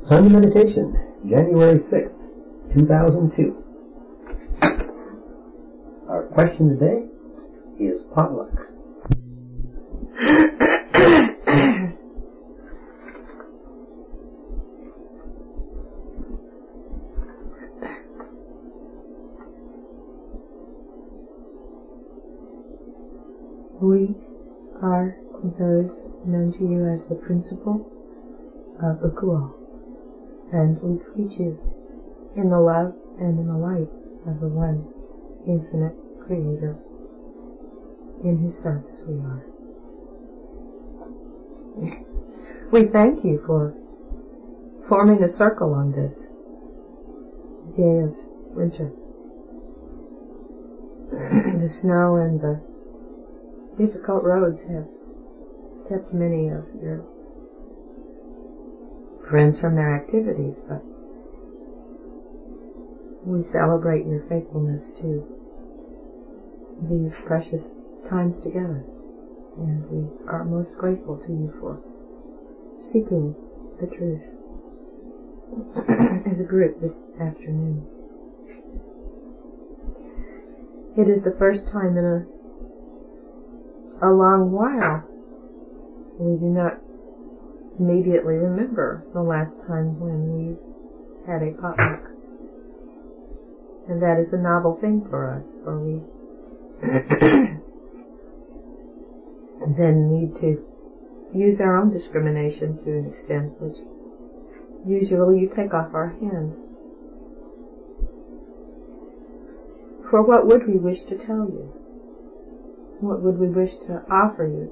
Sunday Meditation, January 6th, 2002. Our question today is potluck. We are those known to you as the principle of Ukuo, and we greet you in the love and in the light of the one infinite Creator, in whose service we are. We thank you for forming a circle on this day of winter. The snow and the difficult roads have kept many of your friends from their activities, but we celebrate your faithfulness to these precious times together, and we are most grateful to you for seeking the truth as a group this afternoon. It is the first time in a long while we do not immediately remember the last time when we had a potluck. And that is a novel thing for us, for we then need to use our own discrimination to an extent which usually you take off our hands. For what would we wish to tell you? What would we wish to offer you?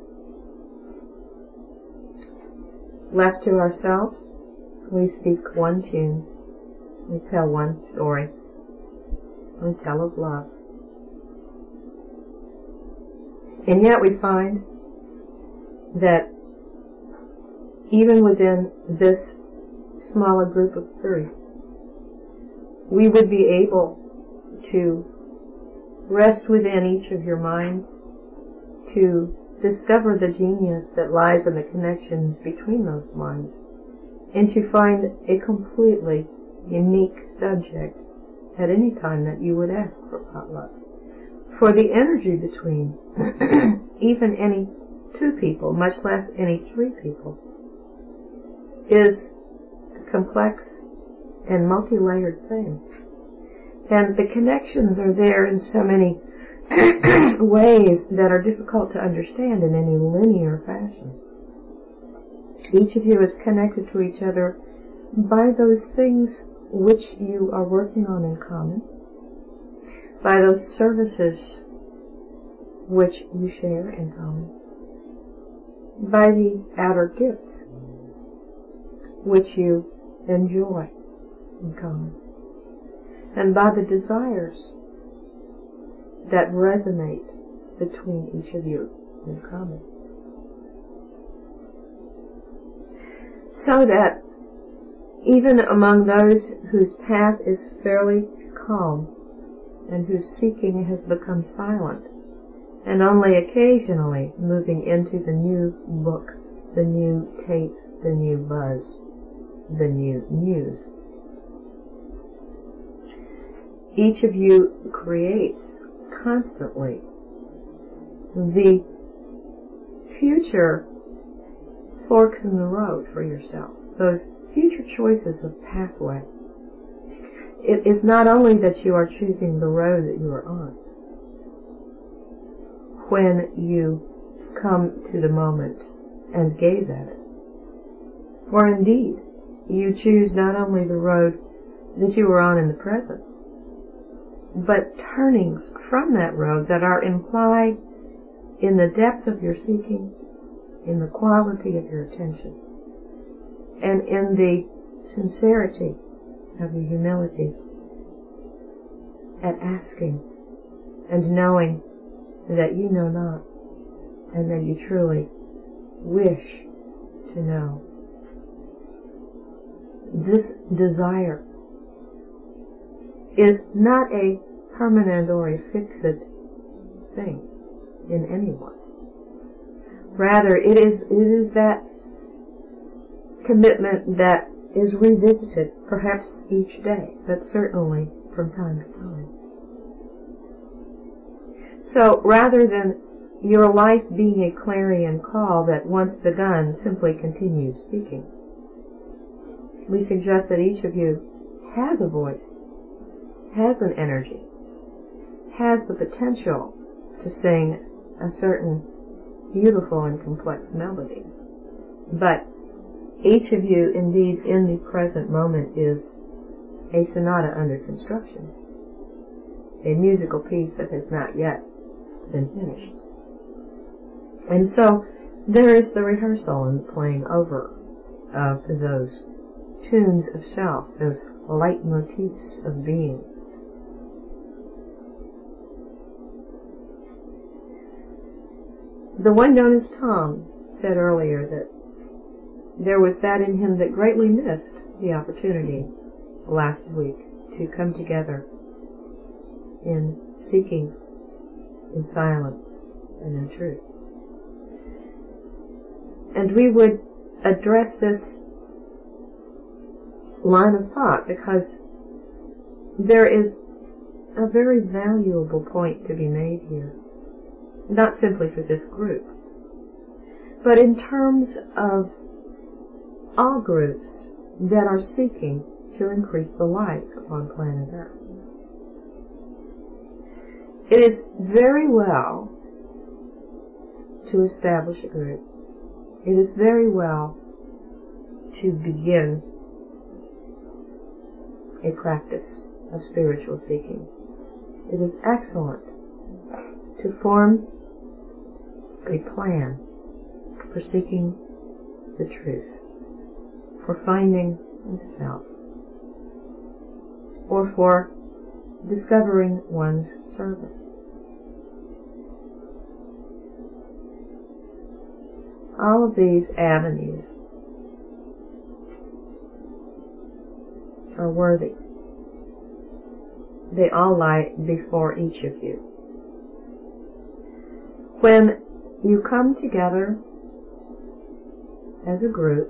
Left to ourselves, we speak one tune, we tell one story, we tell of love. And yet we find that even within this smaller group of three, we would be able to rest within each of your minds, to discover the genius that lies in the connections between those minds, and to find a completely unique subject at any time that you would ask for potluck. For the energy between even any two people, much less any three people, is a complex and multi-layered thing. And the connections are there in so many ways that are difficult to understand in any linear fashion. Each of you is connected to each other by those things which you are working on in common, by those services which you share in common, by the outer gifts which you enjoy in common, and by the desires that resonate between each of you in common. So that even among those whose path is fairly calm and whose seeking has become silent, and only occasionally moving into the new book, the new tape, the new buzz, the new news, each of you creates constantly the future forks in the road for yourself, those future choices of pathway. It is not only that you are choosing the road that you are on when you come to the moment and gaze at it, for indeed you choose not only the road that you are on in the present, but turnings from that road that are implied in the depth of your seeking, in the quality of your attention, and in the sincerity of your humility at asking and knowing that you know not, and that you truly wish to know. This desire is not a permanent or a fixed thing in anyone. Rather, it is that commitment that is revisited, perhaps each day, but certainly from time to time. So rather than your life being a clarion call that once begun simply continues speaking, we suggest that each of you has a voice, has an energy, has the potential to sing a certain beautiful and complex melody. But each of you, indeed, in the present moment is a sonata under construction, a musical piece that has not yet been finished. And so there is the rehearsal and the playing over of those tunes of self, those leitmotifs of being. The one known as Tom said earlier that there was that in him that greatly missed the opportunity last week to come together in seeking, in silence, and in truth. And we would address this line of thought because there is a very valuable point to be made here, not simply for this group, but in terms of all groups that are seeking to increase the light upon planet Earth. It is very well to establish a group. It is very well to begin a practice of spiritual seeking. It is excellent to form a plan for seeking the truth, for finding the self, or for discovering one's service. All of these avenues are worthy. They all lie before each of you. When you come together as a group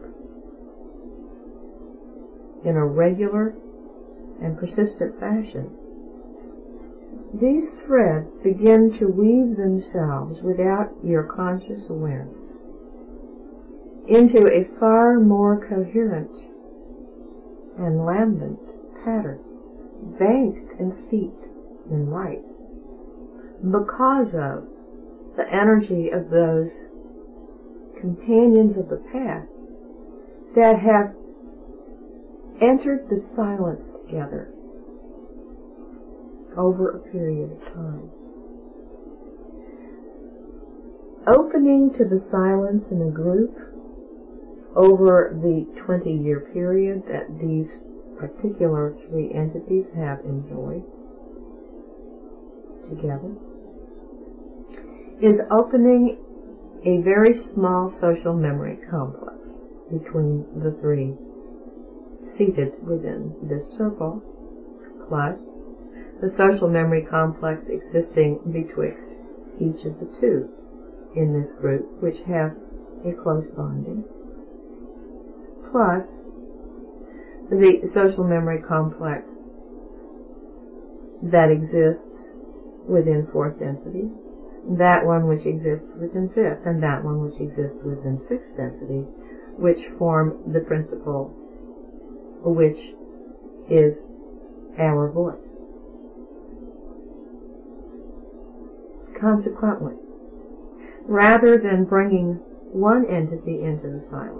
in a regular and persistent fashion, these threads begin to weave themselves without your conscious awareness into a far more coherent and lambent pattern, banked and steeped in light, because of the energy of those companions of the path that have entered the silence together over a period of time. Opening to the silence in a group over the 20-year period that these particular three entities have enjoyed together is opening a very small social memory complex between the three seated within this circle, plus the social memory complex existing betwixt each of the two in this group, which have a close bonding, plus the social memory complex that exists within fourth density, that one which exists within fifth, and that one which exists within sixth density, which form the principle which is our voice. Consequently, rather than bringing one entity into the silence,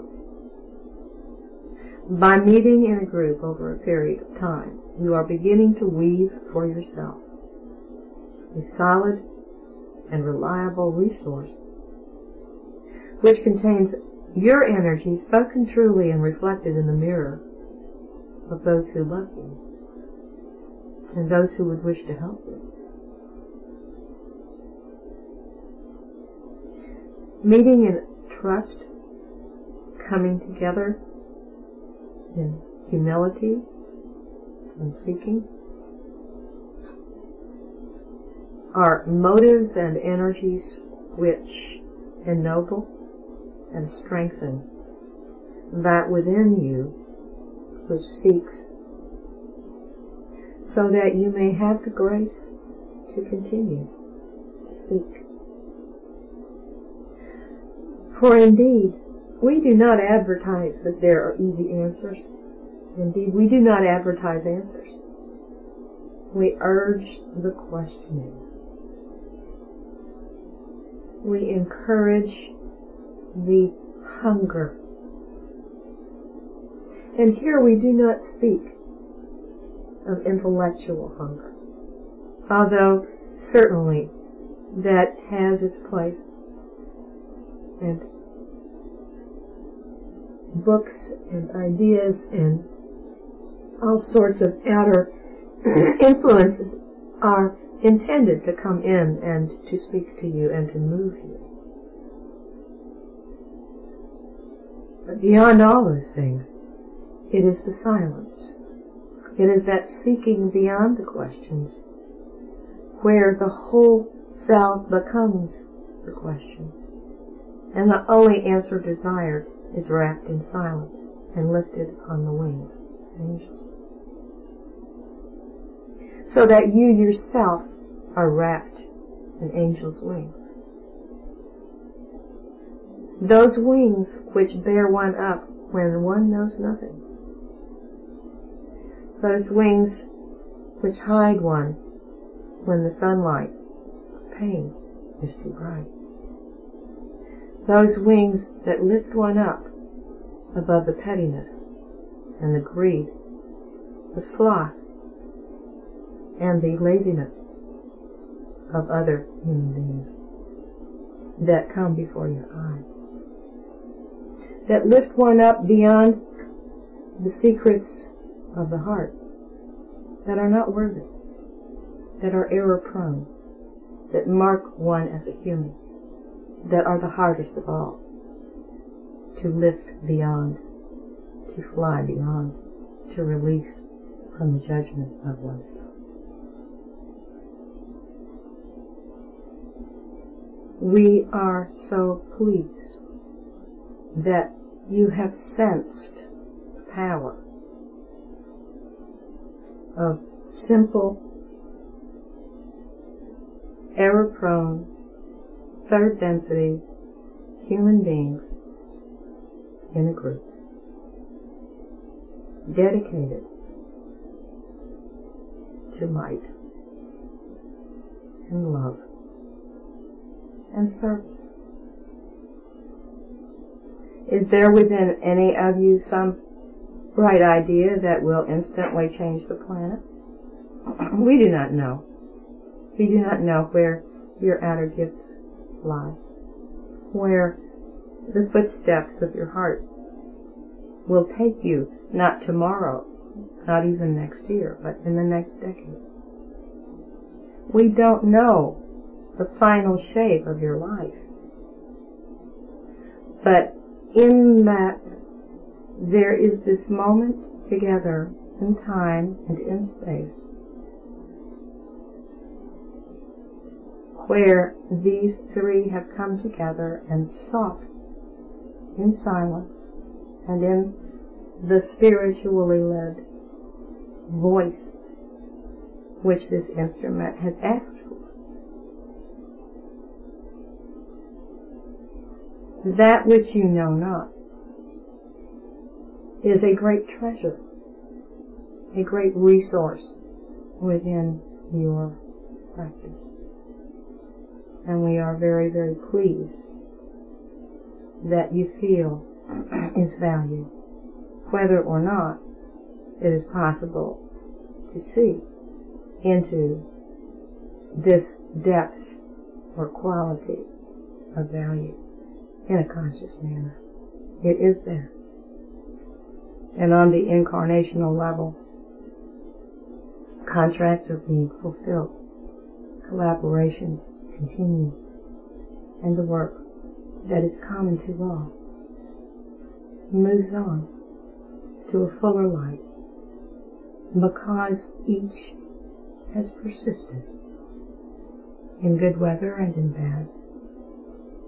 by meeting in a group over a period of time, you are beginning to weave for yourself a solid and reliable resource which contains your energy spoken truly and reflected in the mirror of those who love you and those who would wish to help you. Meeting in trust, coming together in humility and seeking, are motives and energies which ennoble and strengthen that within you which seeks, so that you may have the grace to continue to seek. For indeed, we do not advertise that there are easy answers. Indeed, we do not advertise answers. We urge the questioning. We encourage the hunger. And here we do not speak of intellectual hunger, although certainly that has its place. And books and ideas and all sorts of outer influences are intended to come in and to speak to you and to move you. But beyond all those things, it is the silence. It is that seeking beyond the questions, where the whole self becomes the question, and the only answer desired is wrapped in silence and lifted on the wings of angels. So that you yourself are wrapped in angels' wings. Those wings which bear one up when one knows nothing. Those wings which hide one when the sunlight of pain is too bright. Those wings that lift one up above the pettiness and the greed, the sloth, and the laziness of other human beings that come before your eye. That lift one up beyond the secrets of the heart that are not worthy, that are error-prone, that mark one as a human, that are the hardest of all to lift beyond, to fly beyond, to release from the judgment of oneself. We are so pleased that you have sensed the power of simple, error-prone, third density human beings in a group, dedicated to light and love and service. Is there within any of you some bright idea that will instantly change the planet? We do not know. We do not know where your outer gifts lie, where the footsteps of your heart will take you, not tomorrow, not even next year, but in the next decade. We don't know the final shape of your life. But in that, there is this moment together in time and in space where these three have come together and sought in silence and in the spiritually led voice which this instrument has asked for. That which you know not is a great treasure, a great resource within your practice. And we are very, very pleased that you feel its value, whether or not it is possible to see into this depth or quality of value in a conscious manner. It is there. And on the incarnational level, contracts are being fulfilled, collaborations continue, and the work that is common to all moves on to a fuller light because each has persisted in good weather and in bad,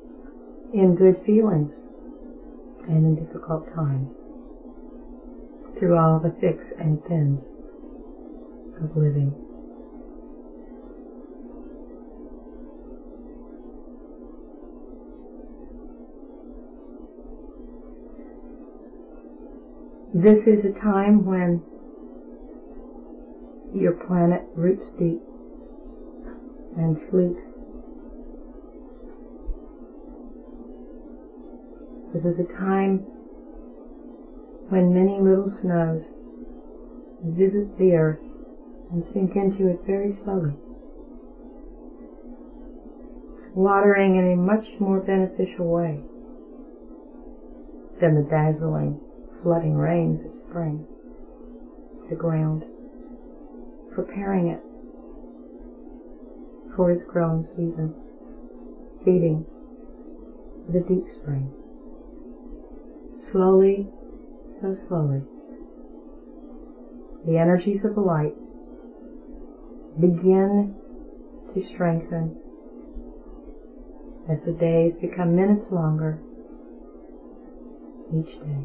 in good feelings and in difficult times. through all the thicks and thins of living. This is a time when your planet roots deep and sleeps. This is a time when many little snows visit the earth and sink into it very slowly, watering in a much more beneficial way than the dazzling, flooding rains of spring, the ground, preparing it for its growing season, feeding the deep springs. Slowly, so slowly, the energies of the light begin to strengthen as the days become minutes longer each day.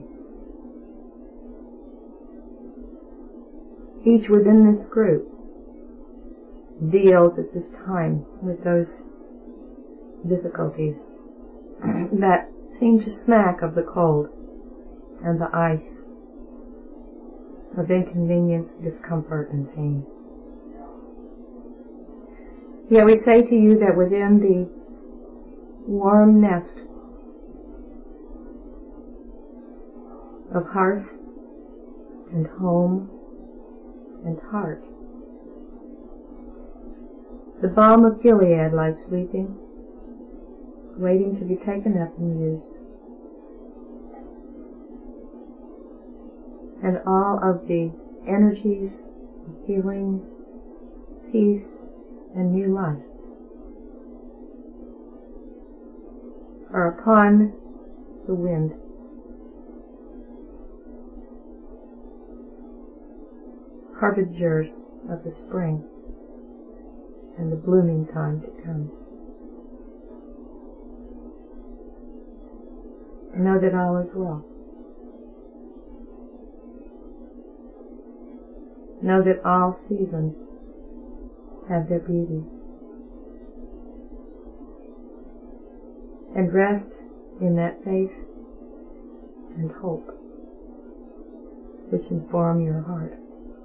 Each within this group deals at this time with those difficulties that seem to smack of the cold and the ice, of inconvenience, discomfort, and pain. Yet we say to you that within the warm nest of hearth and home and heart, the balm of Gilead lies sleeping, waiting to be taken up and used. And all of the energies of healing, peace, and new life are upon the wind. Harbingers of the spring and the blooming time to come. And know that all is well. Know that all seasons have their beauty. And rest in that faith and hope which inform your heart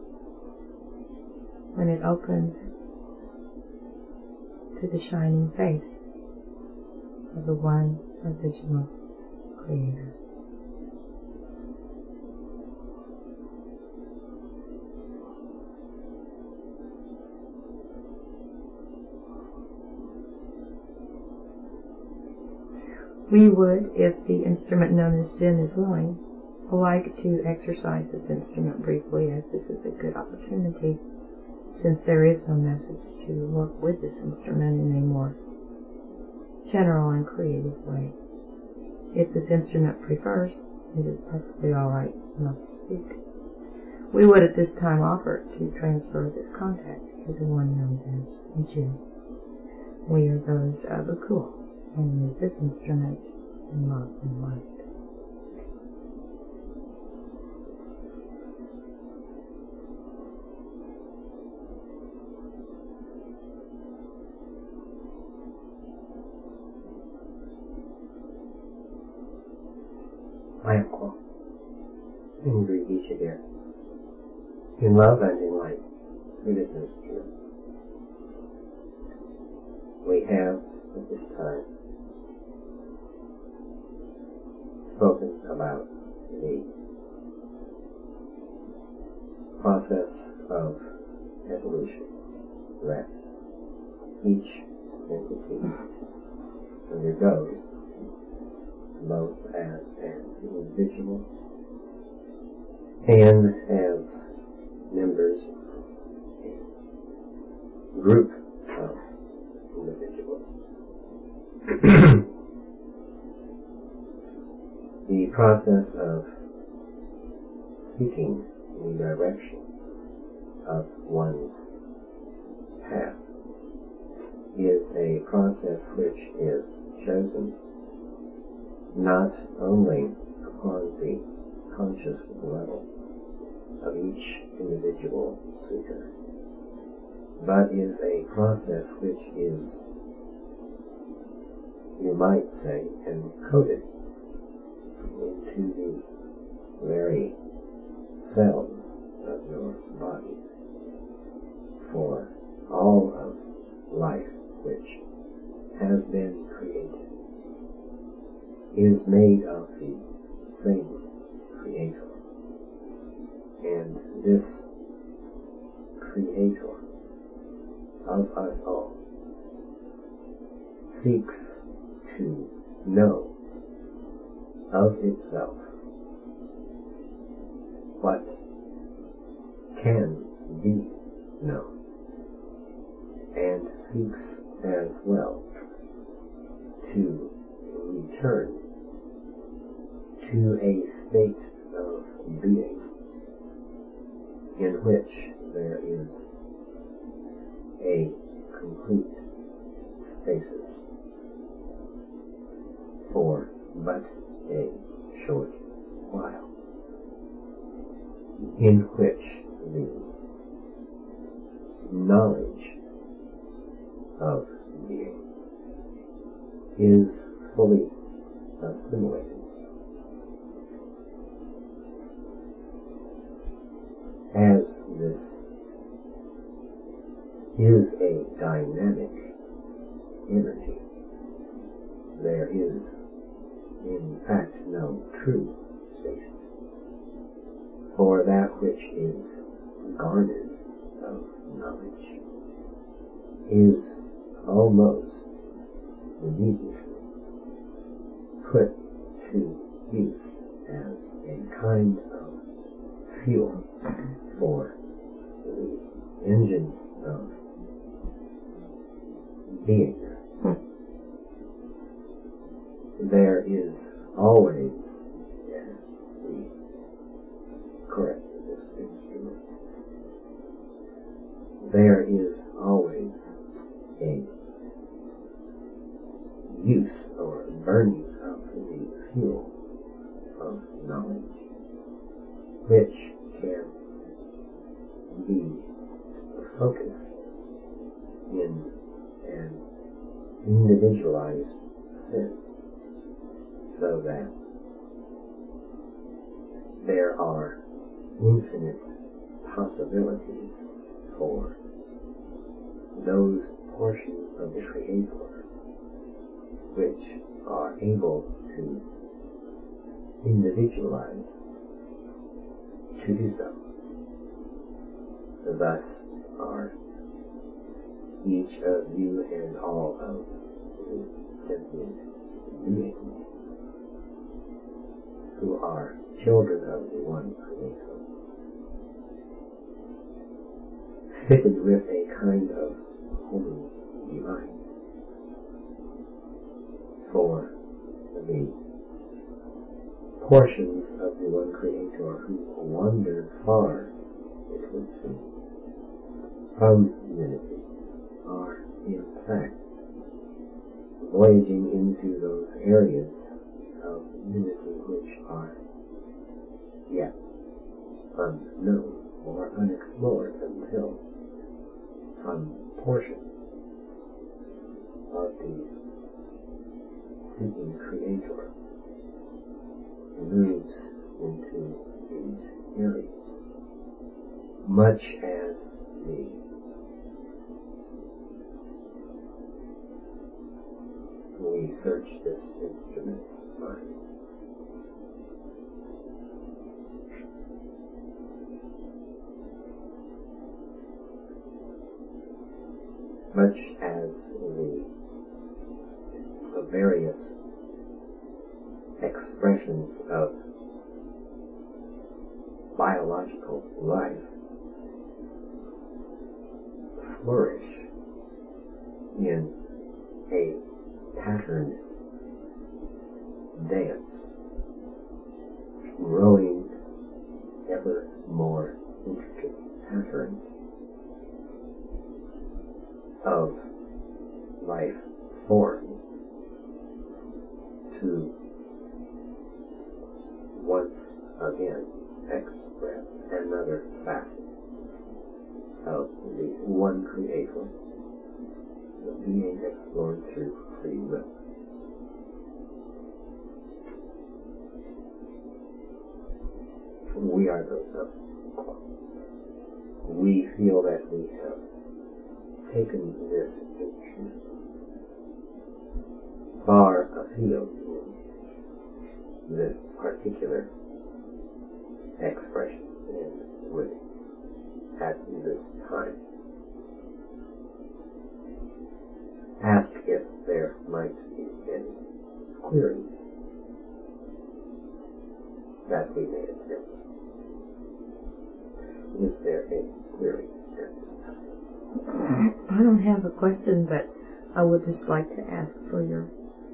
when it opens to the shining face of the one original Creator. We would, if the instrument known as Jinn is willing, like to exercise this instrument briefly, as this is a good opportunity, since there is no message, to work with this instrument in a more general and creative way. If this instrument prefers, it is perfectly all right not to speak. We would at this time offer to transfer this contact to the one known as Jinn. We are those of Akua, and leave this instrument in love and light. I am Akua, and greet each of you in love and in light through this instrument. We have at this time spoken about the process of evolution that each entity undergoes, both as an individual and as members of a group of individuals. The process of seeking the direction of one's path is a process which is chosen not only upon the conscious level, each individual seeker, but is a process which is, you might say, encoded into the very cells of your bodies. For all of life which has been created is made of the same Creator. And this Creator of us all seeks to know of itself what can be known, and seeks as well to return to a state of being in which there is a complete stasis for but a short while, in which the knowledge of being is fully assimilated. As this is a dynamic energy, there is in fact no true stasis, for that which is garnered of knowledge is almost immediately put to use as a kind of fuel for the engine of beingness. There is always, we correct this instrument, there is always a use or burning of the fuel of knowledge, which can be focused in an individualized sense, so that there are infinite possibilities for those portions of the Creator which are able to individualize to do so. Thus are each of you and all of the sentient beings who are children of the one Creator, fitted with a kind of homing device for the portions of the one Creator who wander far, it would seem, from unity, are in fact voyaging into those areas of unity which are yet unknown or unexplored until some portion of the seeking Creator moves into these areas, much as we search this instrument's mind. Much as the various expressions of biological life flourish in a patterned dance, growing ever more intricate patterns of life forms to once again express another facet of the one Creator, the being explored through free will. We are those of Qua. We feel that we have taken this picture far afield in this particular expression, and would at this time ask if there might be any queries that we may attempt. Is there any query at this time? I don't have a question, but I would just like to ask for your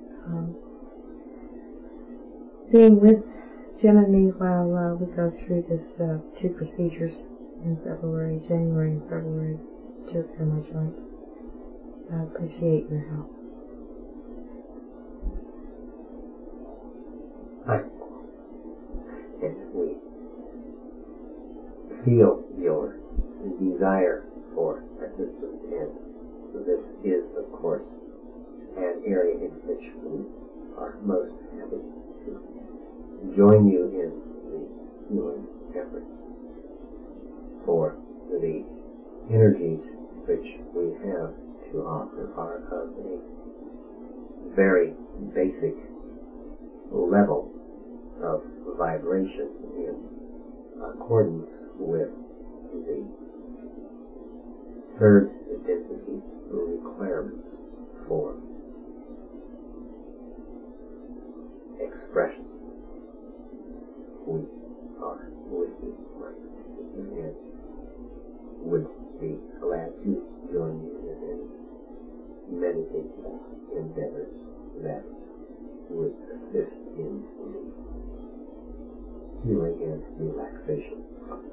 being with Jim and me while we go through this 2 procedures in February, January and February, to repair my joints. I appreciate your help. And we feel your desire for assistance, and this is, of course, an area in which we are most happy to join you in the healing efforts. For the energies which we have to offer are of a very basic level of vibration in accordance with the third density requirements for expression. We are with you, my sister, and would be glad to join you in any meditative endeavors that would assist in the healing and relaxation process.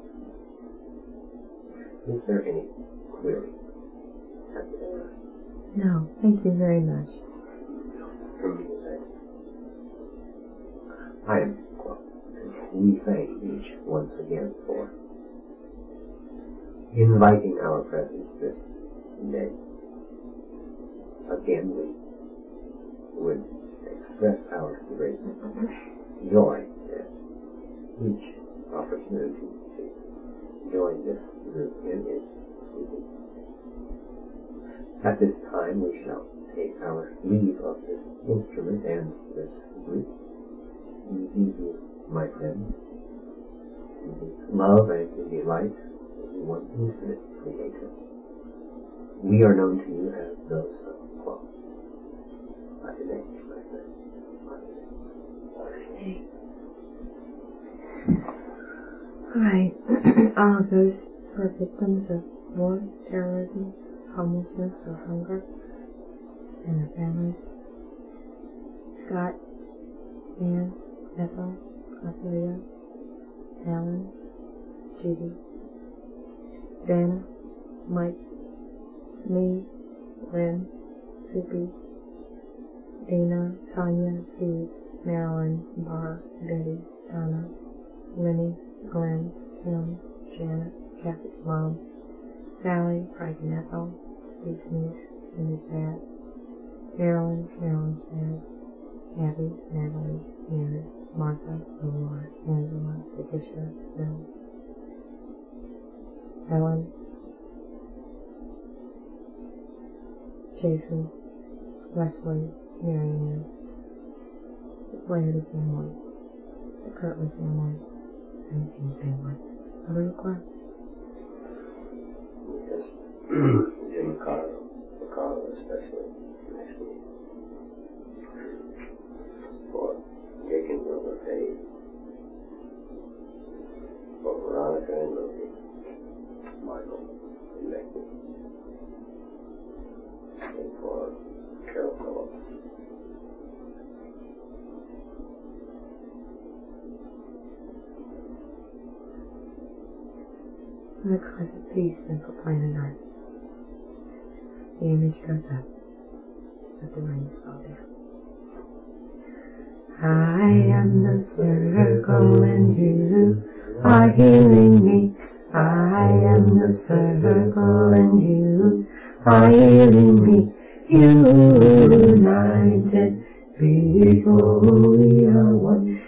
Is there any query at this time? No, thank you very much. I am. We thank each once again for inviting our presence this day. Again, we would express our great joy at each opportunity to join this group in its seeking. At this time, we shall take our leave of this instrument and this group. We leave you, my friends, in the love and in the light of the one infinite Creator. We are known to you as those of Qua. Adonai, my friends. Adonai. All right. All of those who are victims of war, terrorism, homelessness, or hunger, and their families. Scott, Ann, Ethel, Ophelia, Alan, Judy, Dana, Mike, me, Lynn, Phoebe, Dana, Sonia, Steve, Marilyn, Barb, Betty, Donna, Lenny, Glenn, Kim, Janet, Kathy's mom, Sally, Frank and Ethel, Steve's niece, Cindy's dad, Marilyn, Carolyn's dad, Abby, Natalie, Mary, Martha, Laura, Angela, Patricia, Bill, Ellen, Jason, Wesley, Marianne, the Flaherty family, the Kirtley family, and the King family. Other requests? Yes. Jim Carl especially next week. For Jake and Wilbur Page. For Veronica and Lily. Michael and Becky. And for Carol Phillips. And the cause of peace and for planet Earth. The image goes up, but the rain fall down. I am the circle and you are healing me. I am the circle and you are healing me. United people, we are one.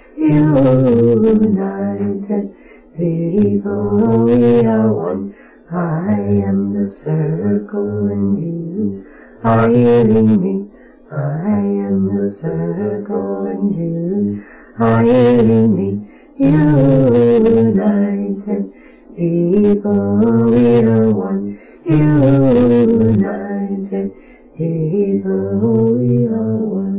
United people, we are one. I am the circle and you are healing me. I am the circle and you are healing me. United people, we are one. United people, we are one.